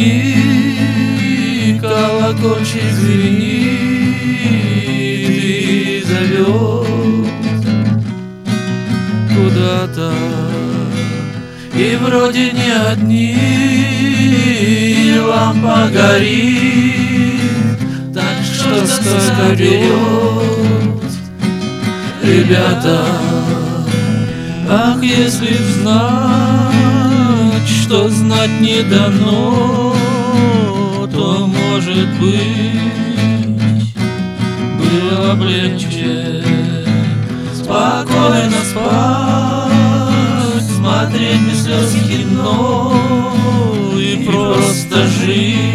одни, колокольчик звенит и зовет куда-то. И вроде не одни, и лампа горит, так что сколько берет, ребята. Ах, если б знать, что знать не дано, то, может быть, было б легче спокойно спать, смотреть без слез кино и просто жить.